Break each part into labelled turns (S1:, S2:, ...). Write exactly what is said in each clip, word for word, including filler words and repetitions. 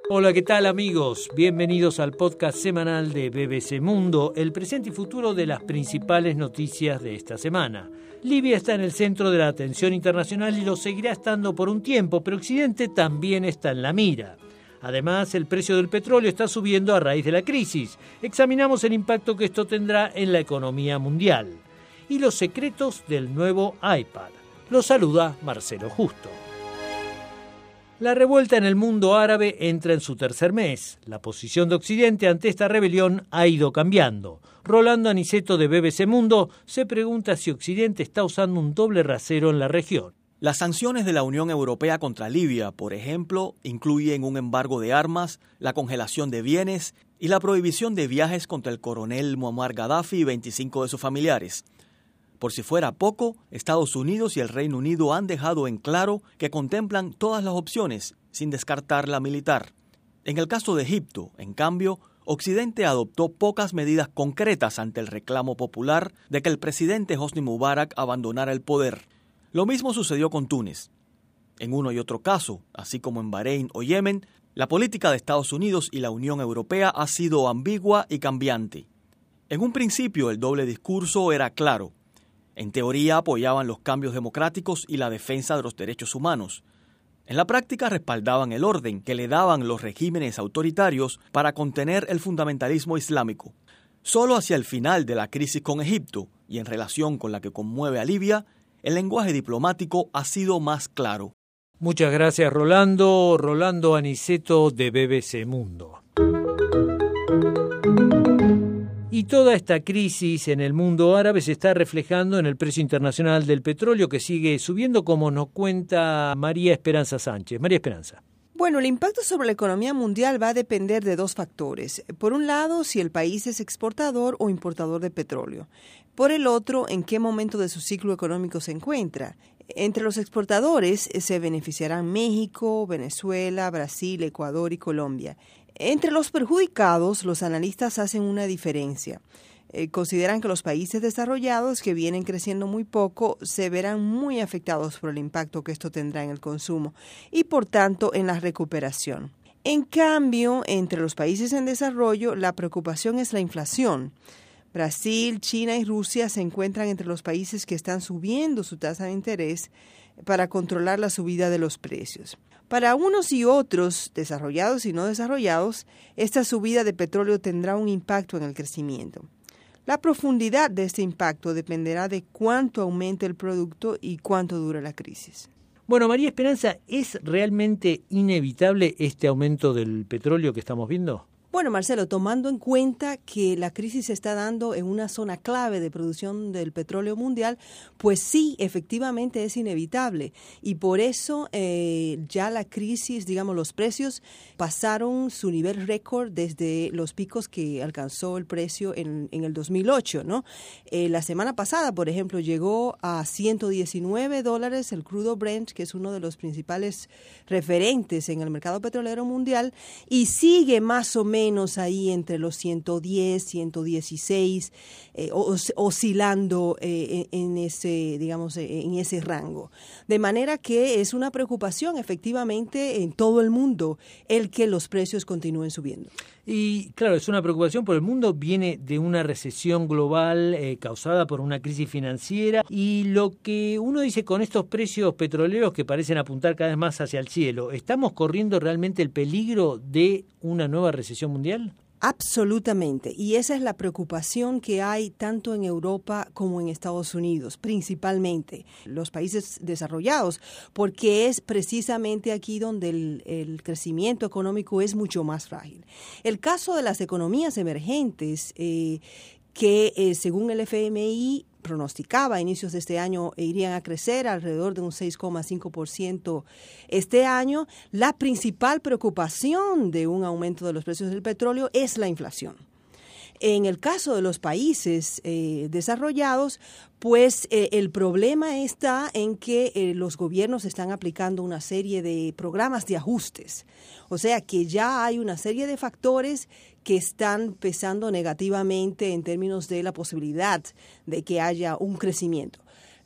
S1: Hola, ¿qué tal amigos? Bienvenidos al podcast semanal de B B C Mundo, el presente y futuro de las principales noticias de esta semana. Libia está en el centro de la atención internacional y lo seguirá estando por un tiempo, pero Occidente también está en la mira. Además, el precio del petróleo está subiendo a raíz de la crisis. Examinamos el impacto que esto tendrá en la economía mundial. Y los secretos del nuevo iPad. Los saluda Marcelo Justo. La revuelta en el mundo árabe entra en su tercer mes. La posición de Occidente ante esta rebelión ha ido cambiando. Rolando Aniceto de B B C Mundo se pregunta si Occidente está usando un doble rasero en la región.
S2: Las sanciones de la Unión Europea contra Libia, por ejemplo, incluyen un embargo de armas, la congelación de bienes y la prohibición de viajes contra el coronel Muammar Gaddafi y veinticinco de sus familiares. Por si fuera poco, Estados Unidos y el Reino Unido han dejado en claro que contemplan todas las opciones, sin descartar la militar. En el caso de Egipto, en cambio, Occidente adoptó pocas medidas concretas ante el reclamo popular de que el presidente Hosni Mubarak abandonara el poder. Lo mismo sucedió con Túnez. En uno y otro caso, así como en Bahrein o Yemen, la política de Estados Unidos y la Unión Europea ha sido ambigua y cambiante. En un principio, el doble discurso era claro. En teoría apoyaban los cambios democráticos y la defensa de los derechos humanos. En la práctica respaldaban el orden que le daban los regímenes autoritarios para contener el fundamentalismo islámico. Solo hacia el final de la crisis con Egipto y en relación con la que conmueve a Libia, el lenguaje diplomático ha sido más claro.
S1: Muchas gracias, Rolando. Rolando Aniceto de B B C Mundo. Y toda esta crisis en el mundo árabe se está reflejando en el precio internacional del petróleo, que sigue subiendo, como nos cuenta María Esperanza Sánchez. María Esperanza.
S3: Bueno, el impacto sobre la economía mundial va a depender de dos factores. Por un lado, si el país es exportador o importador de petróleo. Por el otro, en qué momento de su ciclo económico se encuentra. Entre los exportadores se beneficiarán México, Venezuela, Brasil, Ecuador y Colombia. Entre los perjudicados, los analistas hacen una diferencia. Eh, consideran que los países desarrollados, que vienen creciendo muy poco, se verán muy afectados por el impacto que esto tendrá en el consumo y, por tanto, en la recuperación. En cambio, entre los países en desarrollo, la preocupación es la inflación. Brasil, China y Rusia se encuentran entre los países que están subiendo su tasa de interés para controlar la subida de los precios. Para unos y otros, desarrollados y no desarrollados, esta subida de petróleo tendrá un impacto en el crecimiento. La profundidad de este impacto dependerá de cuánto aumente el producto y cuánto dure la crisis.
S1: Bueno, María Esperanza, ¿es realmente inevitable este aumento del petróleo que estamos viendo?
S3: Bueno, Marcelo, tomando en cuenta que la crisis se está dando en una zona clave de producción del petróleo mundial, pues sí, efectivamente es inevitable. Y por eso eh, ya la crisis, digamos, los precios pasaron su nivel récord desde los picos que alcanzó el precio en, en el dos mil ocho, ¿no? Eh, la semana pasada, por ejemplo, llegó a ciento diecinueve dólares el crudo Brent, que es uno de los principales referentes en el mercado petrolero mundial, y sigue más o menos menos ahí entre los ciento diez, ciento dieciséis, eh, os, oscilando eh, en ese, digamos, en ese rango. De manera que es una preocupación efectivamente en todo el mundo el que los precios continúen subiendo.
S1: Y claro, es una preocupación por el mundo, viene de una recesión global eh, causada por una crisis financiera, y lo que uno dice con estos precios petroleros que parecen apuntar cada vez más hacia el cielo, ¿estamos corriendo realmente el peligro de una nueva recesión mundial?
S3: Absolutamente, y esa es la preocupación que hay tanto en Europa como en Estados Unidos, principalmente los países desarrollados, porque es precisamente aquí donde el, el crecimiento económico es mucho más frágil. El caso de las economías emergentes, eh, que eh, según el F M I pronosticaba a inicios de este año irían a crecer alrededor de un seis coma cinco por ciento este año, la principal preocupación de un aumento de los precios del petróleo es la inflación. En el caso de los países eh, desarrollados, pues eh, el problema está en que eh, los gobiernos están aplicando una serie de programas de ajustes. O sea que ya hay una serie de factores que están pesando negativamente en términos de la posibilidad de que haya un crecimiento.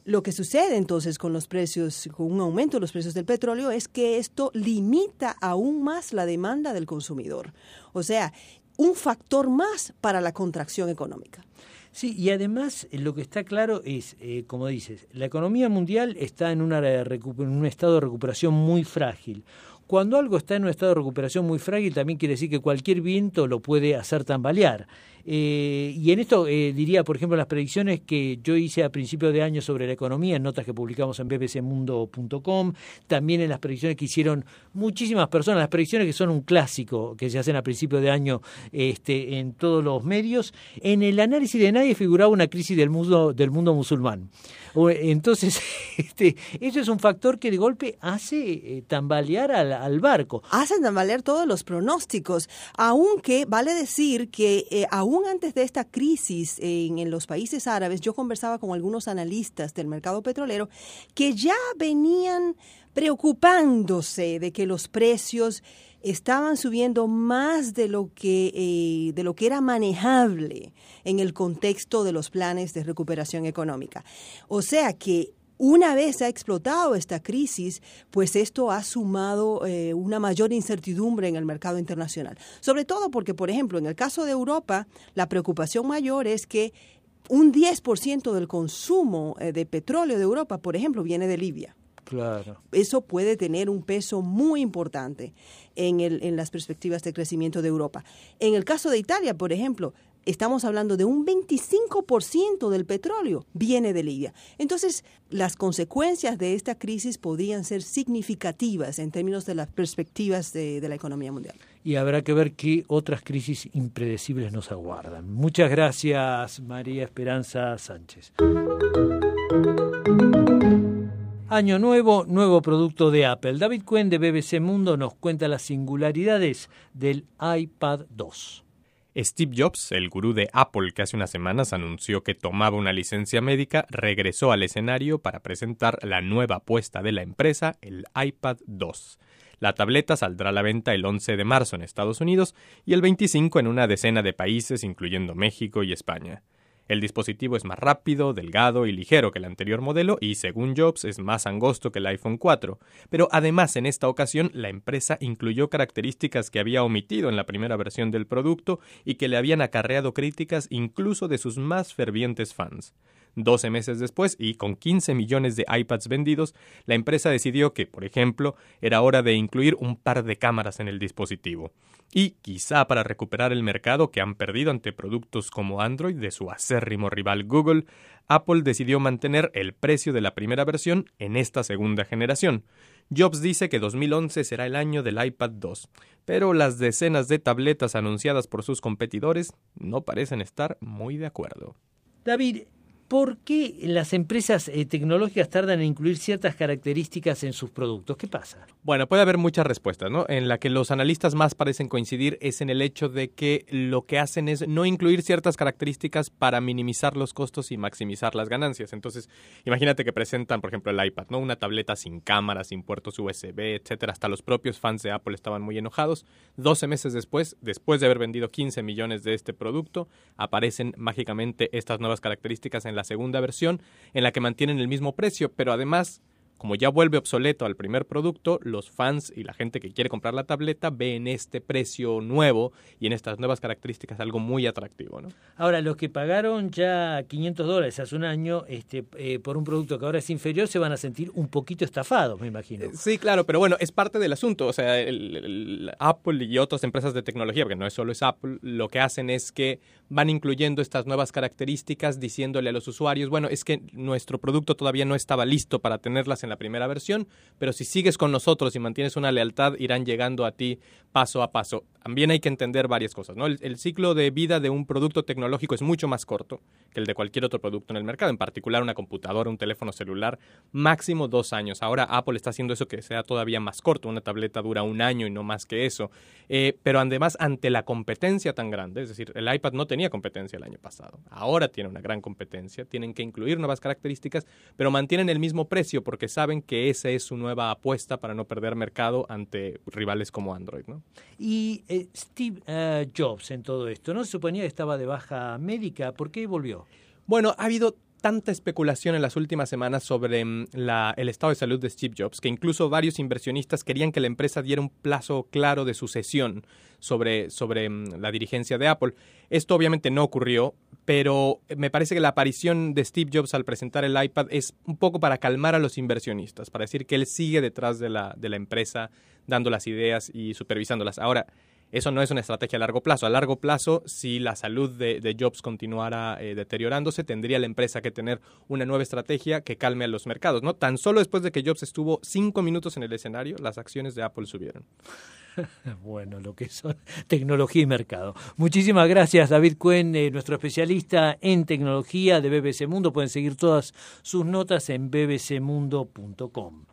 S3: Lo que sucede entonces con los precios, con un aumento de los precios del petróleo, es que esto limita aún más la demanda del consumidor. O sea, un factor más para la contracción económica.
S1: Sí, y además lo que está claro es, eh, como dices, la economía mundial está en, una recu- en un estado de recuperación muy frágil. Cuando algo está en un estado de recuperación muy frágil, también quiere decir que cualquier viento lo puede hacer tambalear. Eh, y en esto eh, diría, por ejemplo, las predicciones que yo hice a principios de año sobre la economía, en notas que publicamos en b b c mundo punto com, también en las predicciones que hicieron muchísimas personas, las predicciones que son un clásico, que se hacen a principios de año este, en todos los medios. En el análisis de nadie figuraba una crisis del mundo, del mundo musulmán. Entonces, este, eso es un factor que de golpe hace eh, tambalear al, al barco.
S3: Hacen tambalear todos los pronósticos, aunque vale decir que eh, aún antes de esta crisis en, en los países árabes, yo conversaba con algunos analistas del mercado petrolero que ya venían preocupándose de que los precios estaban subiendo más de lo que eh, de lo que era manejable en el contexto de los planes de recuperación económica. O sea que una vez ha explotado esta crisis, pues esto ha sumado eh, una mayor incertidumbre en el mercado internacional. Sobre todo porque, por ejemplo, en el caso de Europa, la preocupación mayor es que un diez por ciento del consumo eh, de petróleo de Europa, por ejemplo, viene de Libia.
S1: Claro.
S3: Eso puede tener un peso muy importante en, el, en las perspectivas de crecimiento de Europa. En el caso de Italia, por ejemplo, estamos hablando de un veinticinco por ciento del petróleo viene de Libia. Entonces, las consecuencias de esta crisis podrían ser significativas en términos de las perspectivas de, de la economía mundial.
S1: Y habrá que ver qué otras crisis impredecibles nos aguardan. Muchas gracias, María Esperanza Sánchez. Año nuevo, nuevo producto de Apple. David Cuen de B B C Mundo nos cuenta las singularidades del iPad dos.
S4: Steve Jobs, el gurú de Apple que hace unas semanas anunció que tomaba una licencia médica, regresó al escenario para presentar la nueva apuesta de la empresa, el iPad dos. La tableta saldrá a la venta el once de marzo en Estados Unidos y el veinticinco en una decena de países, incluyendo México y España. El dispositivo es más rápido, delgado y ligero que el anterior modelo y, según Jobs, es más angosto que el iPhone cuatro. Pero además, en esta ocasión, la empresa incluyó características que había omitido en la primera versión del producto y que le habían acarreado críticas incluso de sus más fervientes fans. doce meses después, y con quince millones de iPads vendidos, la empresa decidió que, por ejemplo, era hora de incluir un par de cámaras en el dispositivo. Y, quizá para recuperar el mercado que han perdido ante productos como Android de su acérrimo rival Google, Apple decidió mantener el precio de la primera versión en esta segunda generación. Jobs dice que dos mil once será el año del iPad dos, pero las decenas de tabletas anunciadas por sus competidores no parecen estar muy de acuerdo.
S1: David, ¿por qué las empresas eh, tecnológicas tardan en incluir ciertas características en sus productos? ¿Qué pasa?
S4: Bueno, puede haber muchas respuestas, ¿no? En la que los analistas más parecen coincidir es en el hecho de que lo que hacen es no incluir ciertas características para minimizar los costos y maximizar las ganancias. Entonces, imagínate que presentan, por ejemplo, el iPad, ¿no? Una tableta sin cámara, sin puertos U S B, etcétera. Hasta los propios fans de Apple estaban muy enojados. doce meses después, después de haber vendido quince millones de este producto, aparecen mágicamente estas nuevas características en la segunda versión, en la que mantienen el mismo precio, pero además, como ya vuelve obsoleto al primer producto, los fans y la gente que quiere comprar la tableta ve en este precio nuevo y en estas nuevas características algo muy atractivo, ¿no?
S1: Ahora, los que pagaron ya quinientos dólares hace un año este, eh, por un producto que ahora es inferior se van a sentir un poquito estafados, me imagino.
S4: Sí, claro, pero bueno, es parte del asunto. O sea, el, el Apple y otras empresas de tecnología, porque no es solo es Apple, lo que hacen es que van incluyendo estas nuevas características diciéndole a los usuarios, bueno, es que nuestro producto todavía no estaba listo para tenerlas en la primera versión, pero si sigues con nosotros y mantienes una lealtad, irán llegando a ti paso a paso. También hay que entender varias cosas, ¿no? El, el ciclo de vida de un producto tecnológico es mucho más corto que el de cualquier otro producto en el mercado, en particular una computadora, un teléfono celular, máximo dos años. Ahora Apple está haciendo eso que sea todavía más corto, una tableta dura un año y no más que eso. Eh, pero además, ante la competencia tan grande, es decir, el iPad no tenía competencia el año pasado, ahora tiene una gran competencia, tienen que incluir nuevas características, pero mantienen el mismo precio porque saben que esa es su nueva apuesta para no perder mercado ante rivales como Android, ¿no?
S1: Y eh, Steve uh, Jobs en todo esto, ¿no se suponía que estaba de baja médica? ¿Por qué volvió?
S4: Bueno, ha habido tanta especulación en las últimas semanas sobre um, la, el estado de salud de Steve Jobs que incluso varios inversionistas querían que la empresa diera un plazo claro de sucesión sobre, sobre um, la dirigencia de Apple. Esto obviamente no ocurrió, pero me parece que la aparición de Steve Jobs al presentar el iPad es un poco para calmar a los inversionistas, para decir que él sigue detrás de la, de la empresa, dando las ideas y supervisándolas. Ahora, eso no es una estrategia a largo plazo. A largo plazo, si la salud de, de Jobs continuara eh, deteriorándose, tendría la empresa que tener una nueva estrategia que calme a los mercados, ¿no? Tan solo después de que Jobs estuvo cinco minutos en el escenario, las acciones de Apple subieron.
S1: Bueno, lo que son tecnología y mercado. Muchísimas gracias, David Cuen, eh, nuestro especialista en tecnología de B B C Mundo. Pueden seguir todas sus notas en b b c mundo punto com.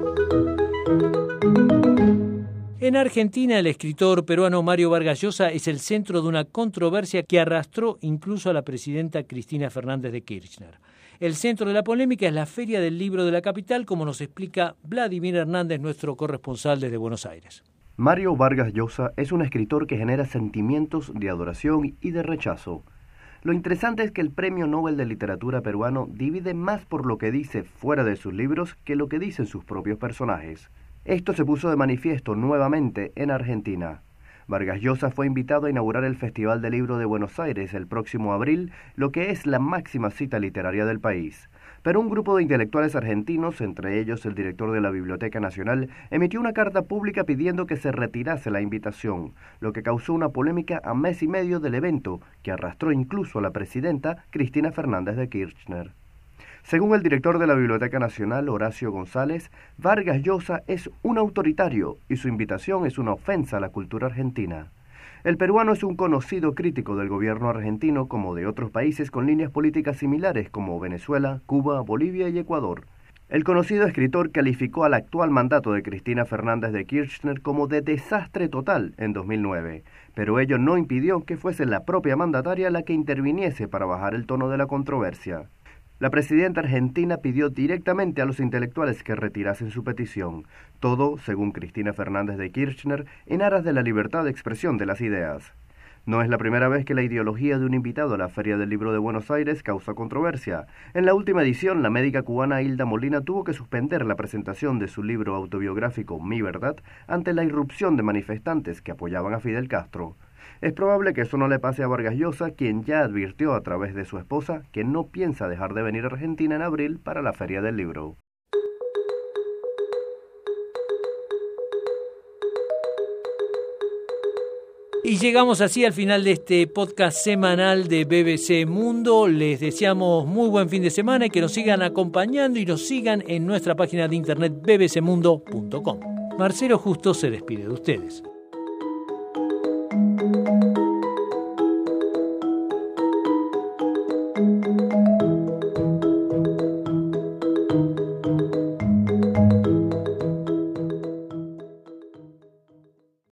S1: En Argentina, el escritor peruano Mario Vargas Llosa es el centro de una controversia que arrastró incluso a la presidenta Cristina Fernández de Kirchner. El centro de la polémica es la Feria del Libro de la capital, como nos explica Vladimir Hernández, nuestro corresponsal desde Buenos Aires.
S5: Mario Vargas Llosa es un escritor que genera sentimientos de adoración y de rechazo. Lo interesante es que el Premio Nobel de Literatura peruano divide más por lo que dice fuera de sus libros que lo que dicen sus propios personajes. Esto se puso de manifiesto nuevamente en Argentina. Vargas Llosa fue invitado a inaugurar el Festival del Libro de Buenos Aires el próximo abril, lo que es la máxima cita literaria del país. Pero un grupo de intelectuales argentinos, entre ellos el director de la Biblioteca Nacional, emitió una carta pública pidiendo que se retirase la invitación, lo que causó una polémica a mes y medio del evento, que arrastró incluso a la presidenta Cristina Fernández de Kirchner. Según el director de la Biblioteca Nacional, Horacio González, Vargas Llosa es un autoritario y su invitación es una ofensa a la cultura argentina. El peruano es un conocido crítico del gobierno argentino como de otros países con líneas políticas similares como Venezuela, Cuba, Bolivia y Ecuador. El conocido escritor calificó al actual mandato de Cristina Fernández de Kirchner como de desastre total en dos mil nueve, pero ello no impidió que fuese la propia mandataria la que interviniese para bajar el tono de la controversia. La presidenta argentina pidió directamente a los intelectuales que retirasen su petición, todo, según Cristina Fernández de Kirchner, en aras de la libertad de expresión de las ideas. No es la primera vez que la ideología de un invitado a la Feria del Libro de Buenos Aires causa controversia. En la última edición, la médica cubana Hilda Molina tuvo que suspender la presentación de su libro autobiográfico Mi Verdad ante la irrupción de manifestantes que apoyaban a Fidel Castro. Es probable que eso no le pase a Vargas Llosa, quien ya advirtió a través de su esposa que no piensa dejar de venir a Argentina en abril para la Feria del Libro.
S1: Y llegamos así al final de este podcast semanal de B B C Mundo. Les deseamos muy buen fin de semana y que nos sigan acompañando y nos sigan en nuestra página de internet b b c mundo punto com. Marcelo Justo se despide de ustedes.